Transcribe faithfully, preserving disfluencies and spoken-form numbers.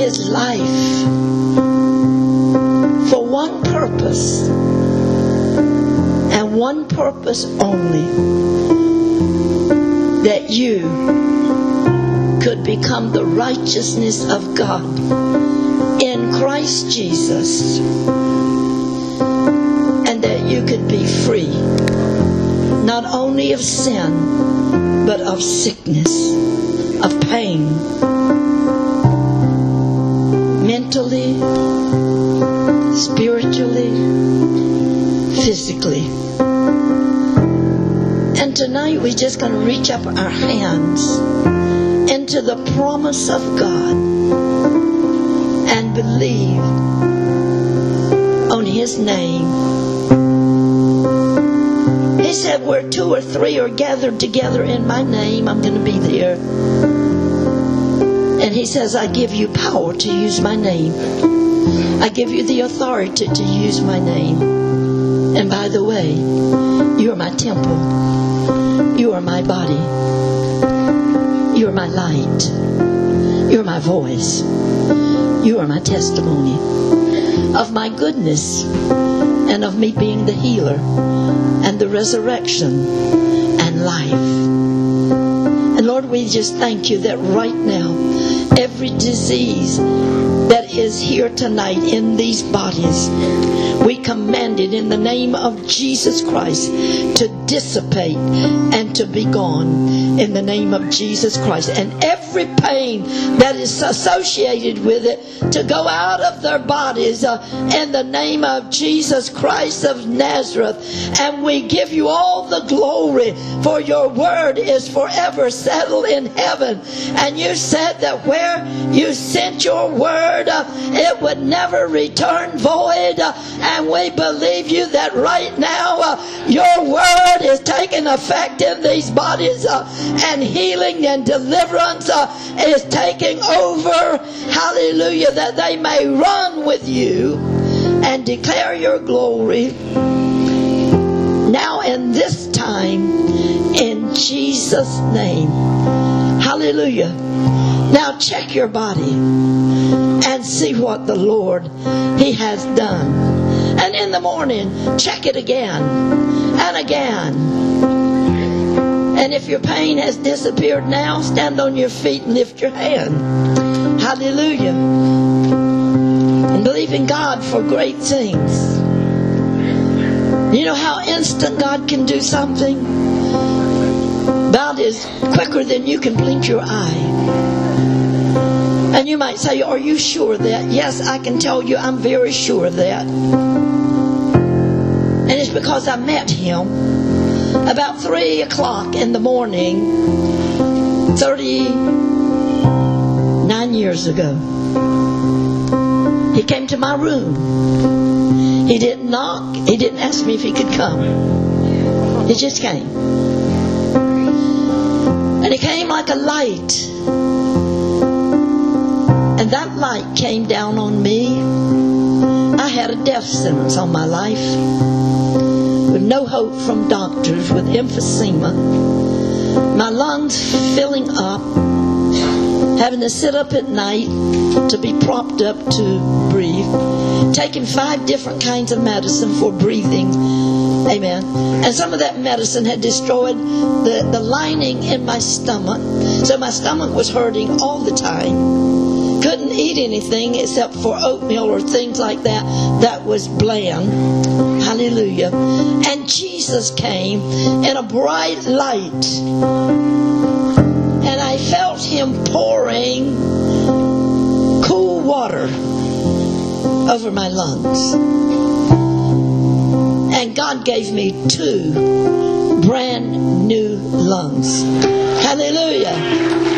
his life for one purpose, and one purpose only, that you could become the righteousness of God in Christ Jesus, and that you could be free not only of sin but of sickness, of pain, mentally, spiritually, physically. And tonight we're just going to reach up our hands into the promise of God and believe on his name. He said, where two or three are gathered together in my name, I'm going to be there. And he says, I give you power to use my name. I give you the authority to use my name. And by the way, you are my temple. You are my body. You are my light. You are my voice. You are my testimony of my goodness and of me being the healer and the resurrection and life. And Lord, we just thank you that right now, every disease that is here tonight in these bodies, we command it in the name of Jesus Christ to dissipate and to be gone in the name of Jesus Christ. And every pain that is associated with it to go out of their bodies uh, in the name of Jesus Christ of Nazareth. And we give you all the glory, for your word is forever settled in heaven. And you said that where you sent your word, uh, it would never return void. Uh, and we believe you that right now uh, your word is taking effect in these bodies, uh, and healing and deliverance uh, is taking over. Hallelujah, that they may run with you and declare your glory now in this time, in Jesus' name. Hallelujah. Now check your body and see what the Lord, he has done. And in the morning, check it again and again. And if your pain has disappeared now, stand on your feet and lift your hand. Hallelujah. And believe in God for great things. You know how instant God can do something? About as quicker than you can blink your eye. And you might say, are you sure of that? Yes, I can tell you I'm very sure of that. And it's because I met him about three o'clock in the morning thirty-nine years ago. He came to my room. He didn't knock. He didn't ask me if he could come. He just came. And it came like a light. And that light came down on me. I had a death sentence on my life, with no hope from doctors, with emphysema, my lungs filling up, having to sit up at night to be propped up to breathe, taking five different kinds of medicine for breathing. Amen. And some of that medicine had destroyed the, the lining in my stomach, so my stomach was hurting all the time. Couldn't eat anything except for oatmeal or things like that that was bland. Hallelujah. And Jesus came in a bright light, and I felt him pouring cool water over my lungs. And God gave me two brand new lungs. Hallelujah.